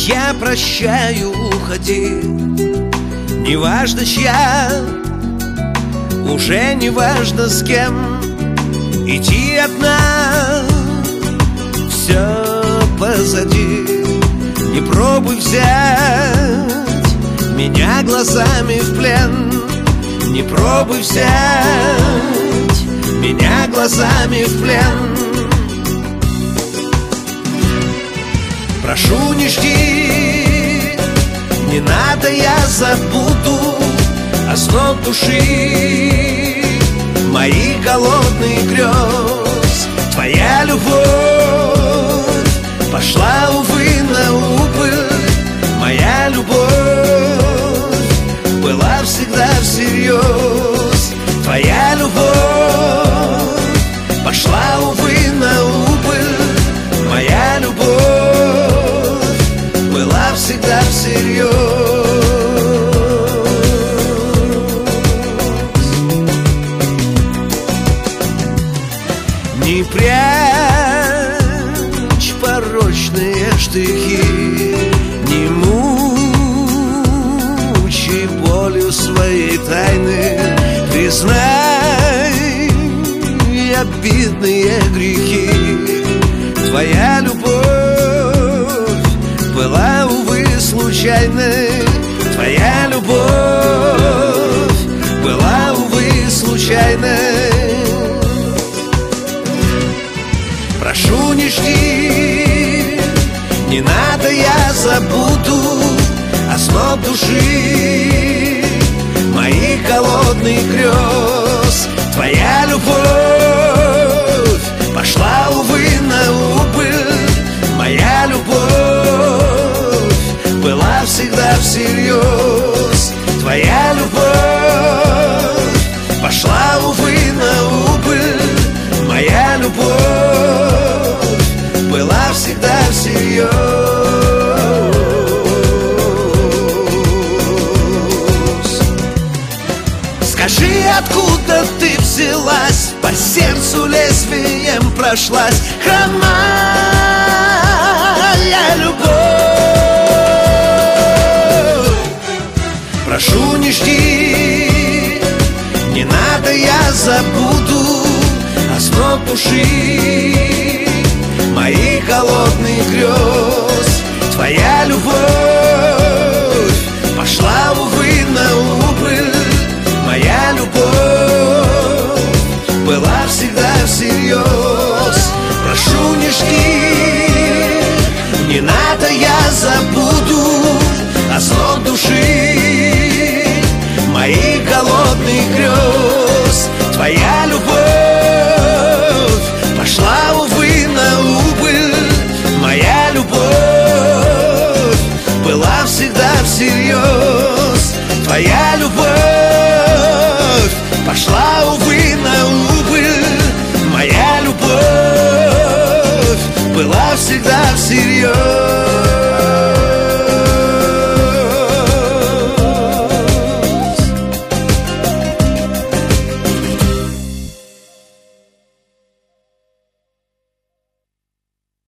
Я прощаю, уходи. Неважно чья, уже неважно с кем. Идти одна, все позади. Не пробуй взять меня глазами в плен. Не пробуй взять меня глазами в плен. Прошу, не жди, не надо, я забуду основ души, моих голодных грез. Твоя любовь пошла, увы, на убыль. Моя любовь была всегда всерьез. Твоя любовь пошла, увы, на убыль. Моя любовь была всегда всерьез. Не прячь порочные штрихи, не мучи болью своей тайны. Признай обидные грехи. Твоя любовь была, увы, случайной. Твоя любовь была, увы, случайной. Прошу, не жди, не надо, я забуду основ души, моих голодных грез. Твоя любовь пошла, увы, на убыль. Моя любовь была всегда всерьез. Твоя любовь пошла, увы, на убыль. Моя любовь была всегда всерьез. Скажи, откуда ты взялась, по сердцу лезвием прошлась хромая любовь. Прошу, не жди, не надо, я забуду основ души, моих голодных грез. Твоя любовь пошла, увы, на убыль. Моя любовь была всегда всерьез. Прошу, не жди, не надо, я забуду основ души, моих голодных грез. Твоя любовь пошла, увы, на убыль. Моя любовь была всегда всерьез. Твоя любовь пошла, увы, на убыль. Моя любовь была всегда всерьез.